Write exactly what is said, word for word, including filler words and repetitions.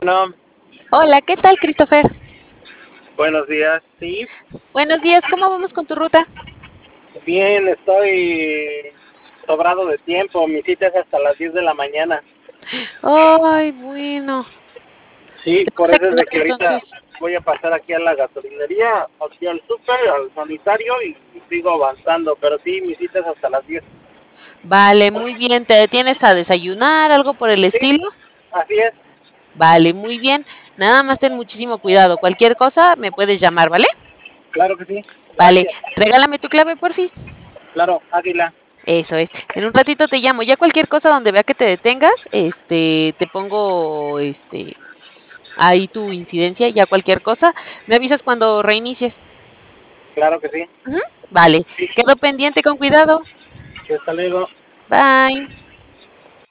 No, Hola, ¿qué tal, Christopher? buenos días. Sí, Buenos días, ¿cómo vamos con tu ruta? bien, estoy sobrado de tiempo. Mi cita es hasta las diez de la mañana. Ay, bueno. Sí, ¿Te por vas a eso es quedar de que ahorita entonces? voy a pasar aquí a la gasolinería, aquí al súper, al sanitario y sigo avanzando. Pero sí, mi cita es hasta las diez. Vale, muy bien. ¿Te detienes a desayunar, algo por el Sí, estilo? así es. Vale, muy bien. Nada más ten muchísimo cuidado. Cualquier cosa me puedes llamar, ¿vale? Claro que sí. Vale, Gracias. regálame tu clave, porfis. Claro, Águila. Eso es. En un ratito te llamo. Ya cualquier cosa donde vea que te detengas, este, te pongo, este, ahí tu incidencia, ya cualquier cosa. Me avisas cuando reinicies. Claro que sí. Ujú. Vale, Sí, quedo pendiente con cuidado. hasta luego. Bye.